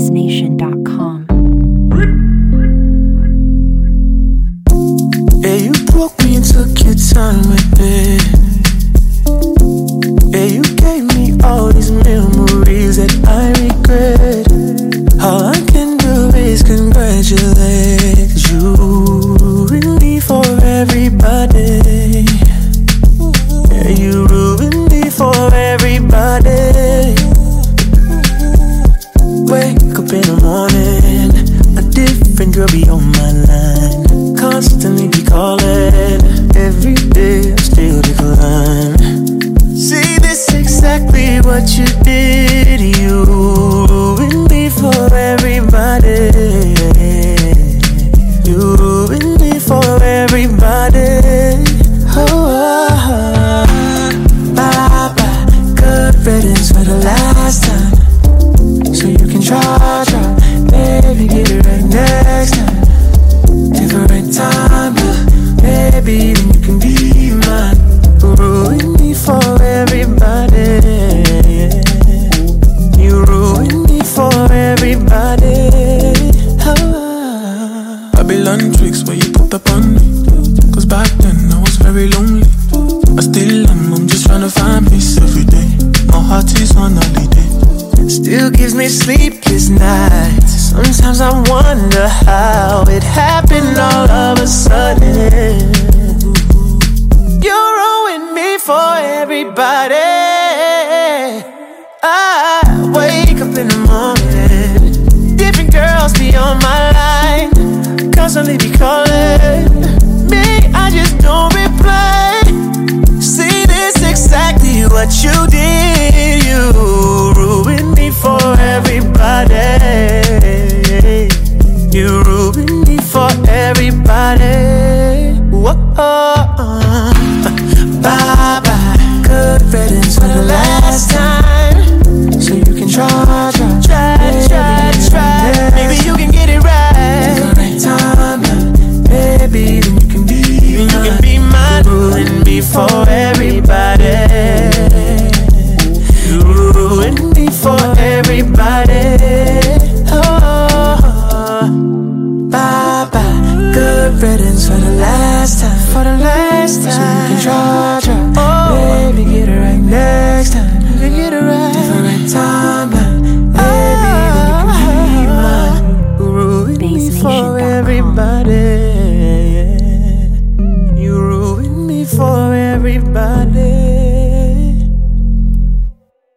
SpaceNation.com. Yeah, you broke me and took your time with it. Yeah, you gave me all these memories that I regret. All I can do is congratulate, 'cause you ruined me for everybody. Yeah, you ruined me for everybody. Wake up in the morning, a different girl be on my line. Constantly be calling, every day I still decline. See, this exactly what you did. You ruined me for everybody. You ruined me for everybody. Oh, bye-bye, good riddance for the last time. So you can try, baby, get it right next time. Different time, baby, then you can be mine. Ruin me for everybody. You ruin me for everybody. Babylon tricks where you put up on me. 'Cause back then I was very lonely. I still am, I'm just trying to find peace every day. My heart is on holiday. Still gives me sleepless nights. Sometimes I wonder how it happened all of a sudden. You ruined me for everybody. I wake up in the morning, different girls be on my line, constantly be calling me, I just don't reply. See, this exactly what you did. You ruined me for everybody. You ruined me for everybody. Whoa.